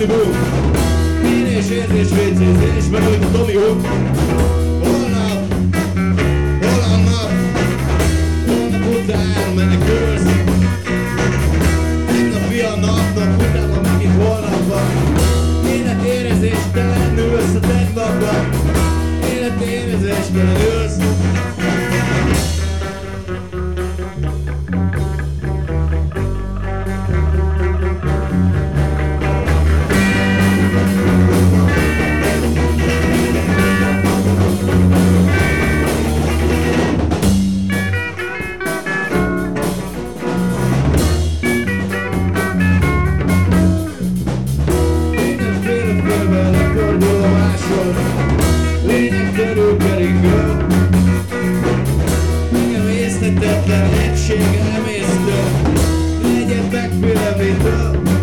boom. Kínés érzés, vécézés, megújt a Tommy Hook. Holnap után menekülsz. Tegnapi a napnak, utána megint holnap van. Életérezéstelen ülsz a tegnapban. Életérezéstelen ülsz. Lényegtörő keringő. Engem észtetetlen egység emésztő. Legyen megfélemítő.